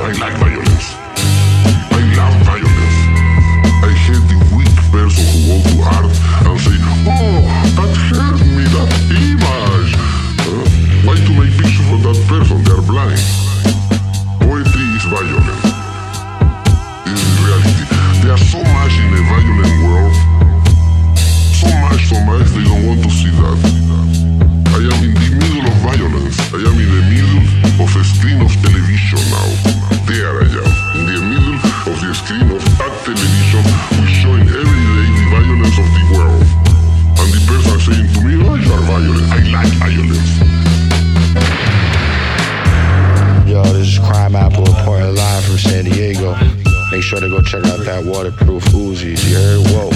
I like violence. I love violence. I hate the weak person who go to art and say, oh, that hurt me, that image. Why to make pictures for that person? They are blind. Poetry is violence. This is reality. There are so much in a violent world. So much, they don't want to see that. I am in the middle of violence. I am in the middle of a screen of television now. There I am, in the middle of the screen of that television, which showing every day the violence of the world. And the person saying to me, oh, you are violent. I like violence. Yo, this is Crime Apple reporting live from San Diego. Make sure to go check out that waterproof Uzis. You heard? Whoa.